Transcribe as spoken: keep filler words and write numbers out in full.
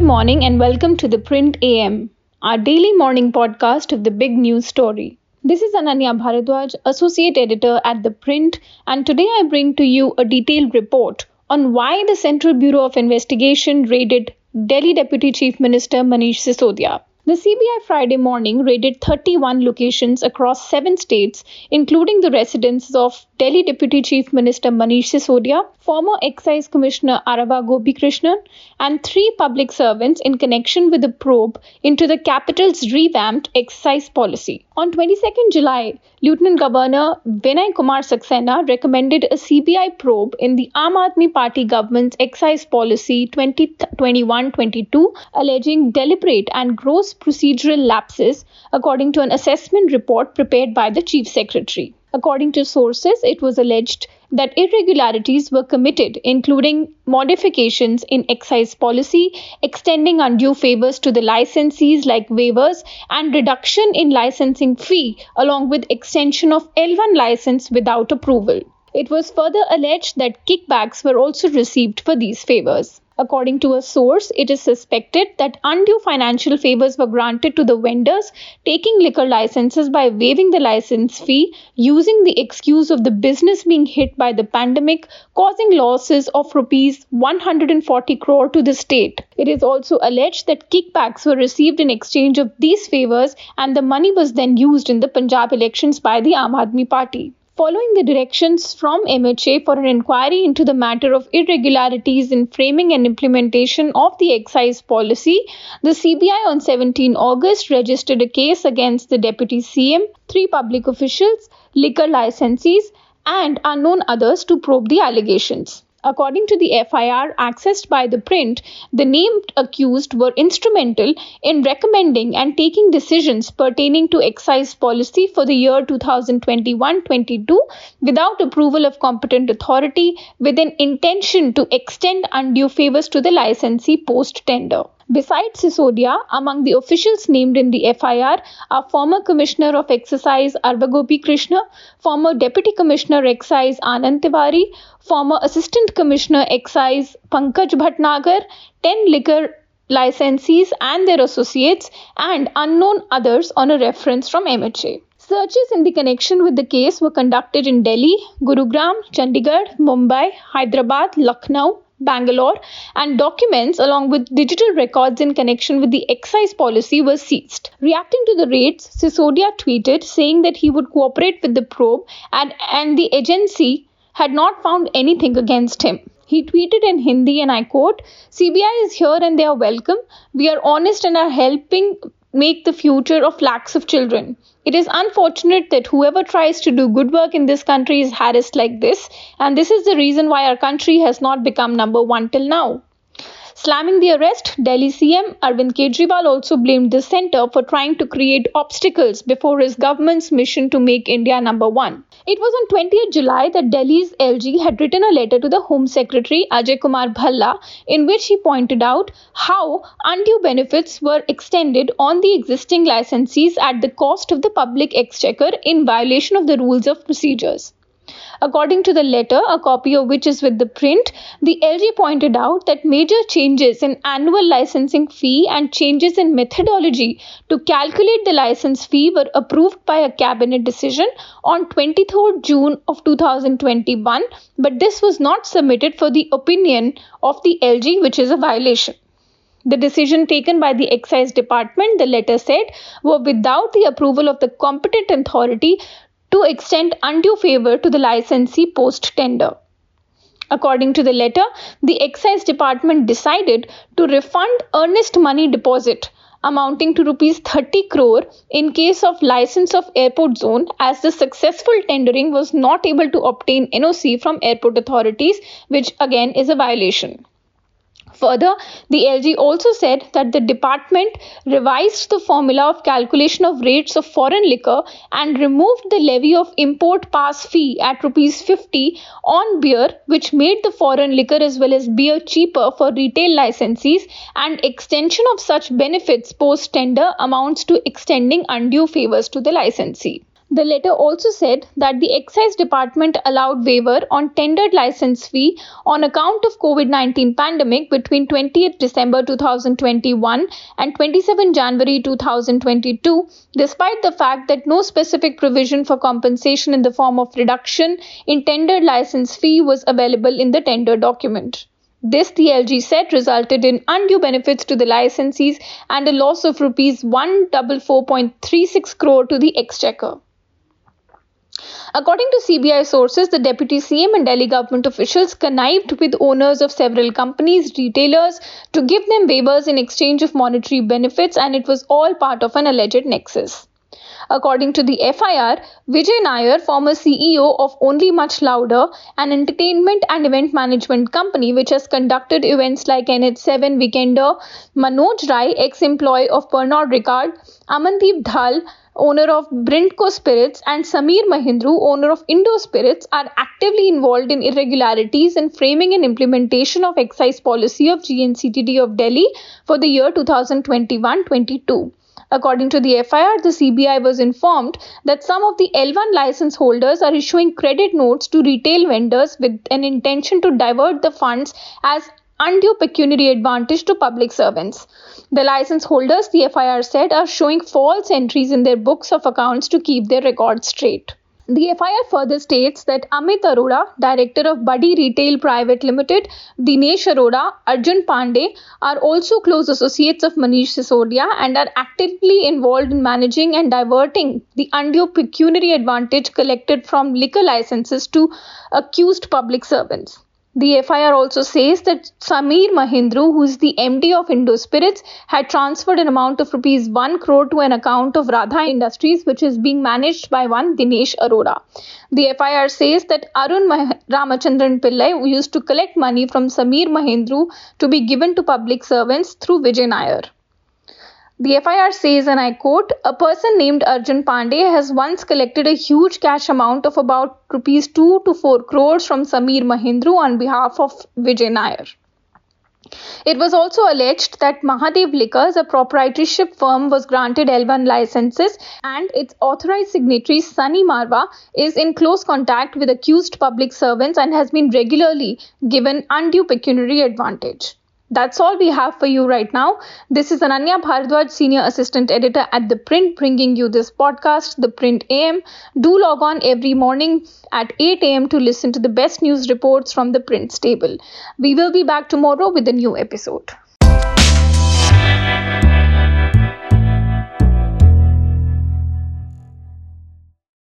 Good morning and welcome to the Print A M, our daily morning podcast of the big news story. This is Ananya Bharadwaj, Associate Editor at The Print, and today I bring to you a detailed report on why the Central Bureau of Investigation raided Delhi Deputy Chief Minister Manish Sisodia. The C B I Friday morning raided thirty-one locations across seven states, including the residences of Delhi Deputy Chief Minister Manish Sisodia, former Excise Commissioner Arava Gopikrishnan, and three public servants in connection with the probe into the capital's revamped excise policy. On the twenty-second of July, Lieutenant Governor Vinay Kumar Saxena recommended a C B I probe in the Aam Aadmi Party government's excise policy twenty twenty-one twenty-two, alleging deliberate and gross procedural lapses, according to an assessment report prepared by the Chief Secretary. According to sources, it was alleged that irregularities were committed, including modifications in excise policy, extending undue favors to the licensees like waivers, and reduction in licensing fee, along with extension of L one license without approval. It was further alleged that kickbacks were also received for these favors. According to a source, it is suspected that undue financial favors were granted to the vendors taking liquor licenses by waiving the license fee, using the excuse of the business being hit by the pandemic, causing losses of rupees one hundred forty crore to the state. It is also alleged that kickbacks were received in exchange of these favors, and the money was then used in the Punjab elections by the Aam Aadmi Party. Following the directions from M H A for an inquiry into the matter of irregularities in framing and implementation of the excise policy, the C B I on the seventeenth of August registered a case against the Deputy C M, three public officials, liquor licensees, and unknown others to probe the allegations. According to the F I R accessed by The Print, the named accused were instrumental in recommending and taking decisions pertaining to excise policy for the year twenty twenty-one twenty-two without approval of competent authority, with an intention to extend undue favors to the licensee post-tender. Besides Sisodia, among the officials named in the F I R are former Commissioner of Excise Arava Gopikrishnan, former Deputy Commissioner Excise Anand Tiwari, former Assistant Commissioner Excise Pankaj Bhatnagar, ten liquor licensees and their associates, and unknown others on a reference from M H A. Searches in the connection with the case were conducted in Delhi, Gurugram, Chandigarh, Mumbai, Hyderabad, Lucknow, Bangalore, and documents along with digital records in connection with the excise policy were seized. Reacting to the raids, Sisodia tweeted saying that he would cooperate with the probe and, and the agency had not found anything against him. He tweeted in Hindi, and I quote, "C B I is here and they are welcome. We are honest and are helping make the future of lakhs of children. It is unfortunate that whoever tries to do good work in this country is harassed like this, and this is the reason why our country has not become number one till now." Slamming the arrest, Delhi C M Arvind Kejriwal also blamed the centre for trying to create obstacles before his government's mission to make India number one. It was on the twentieth of July that Delhi's L G had written a letter to the Home Secretary Ajay Kumar Bhalla, in which he pointed out how undue benefits were extended on the existing licensees at the cost of the public exchequer in violation of the rules of procedures. According to the letter, a copy of which is with The Print, the L G pointed out that major changes in annual licensing fee and changes in methodology to calculate the license fee were approved by a cabinet decision on the twenty-third of June of two thousand twenty-one, but this was not submitted for the opinion of the L G, which is a violation. The decision taken by the Excise Department, the letter said, were without the approval of the competent authority to extend undue favor to the licensee post-tender. According to the letter, the Excise Department decided to refund earnest money deposit amounting to rupees thirty crore in case of license of airport zone, as the successful tendering was not able to obtain N O C from airport authorities, which again is a violation. Further, the L G also said that the department revised the formula of calculation of rates of foreign liquor and removed the levy of import pass fee at rupees fifty on beer, which made the foreign liquor as well as beer cheaper for retail licensees, and extension of such benefits post-tender amounts to extending undue favors to the licensee. The letter also said that the excise department allowed waiver on tendered license fee on account of COVID nineteen pandemic between twentieth December two thousand twenty-one and twenty-seventh January two thousand twenty-two, despite the fact that no specific provision for compensation in the form of reduction in tendered license fee was available in the tender document. This, the L G said, resulted in undue benefits to the licensees and a loss of rupees one hundred forty-four point three six crore to the exchequer. According to C B I sources, the Deputy C M and Delhi government officials connived with owners of several companies, retailers, to give them waivers in exchange of monetary benefits, and it was all part of an alleged nexus. According to the F I R, Vijay Nair, former C E O of Only Much Louder, an entertainment and event management company which has conducted events like N H seven Weekender, Manoj Rai, ex-employee of Pernod Ricard, Amandeep Dhal, owner of Brindco Spirits, and Sameer Mahindru, owner of Indo Spirits, are actively involved in irregularities in framing and implementation of excise policy of G N C T D of Delhi for the year two thousand twenty-one twenty-two. According to the F I R, the C B I was informed that some of the L one license holders are issuing credit notes to retail vendors with an intention to divert the funds as undue pecuniary advantage to public servants. The license holders, the F I R said, are showing false entries in their books of accounts to keep their records straight. The F I R further states that Amit Arora, director of Buddy Retail Private Limited, Dinesh Arora, Arjun Pandey are also close associates of Manish Sisodia and are actively involved in managing and diverting the undue pecuniary advantage collected from liquor licenses to accused public servants. The F I R also says that Sameer Mahindru, who is the M D of Indo Spirits, had transferred an amount of rupees one crore to an account of Radha Industries, which is being managed by one Dinesh Arora. The F I R says that Arun Mah- Ramachandran Pillai used to collect money from Sameer Mahindru to be given to public servants through Vijay Nair. The F I R says, and I quote, a person named Arjun Pandey has once collected a huge cash amount of about rupees two to four crores from Sameer Mahindru on behalf of Vijay Nair. It was also alleged that Mahadev Liquors, a proprietorship firm, was granted L one licenses and its authorized signatory Sunny Marwa is in close contact with accused public servants and has been regularly given undue pecuniary advantage. That's all we have for you right now. This is Ananya Bharadwaj, Senior Assistant Editor at The Print, bringing you this podcast, The Print A M. Do log on every morning at eight a.m. to listen to the best news reports from The Print stable. We will be back tomorrow with a new episode.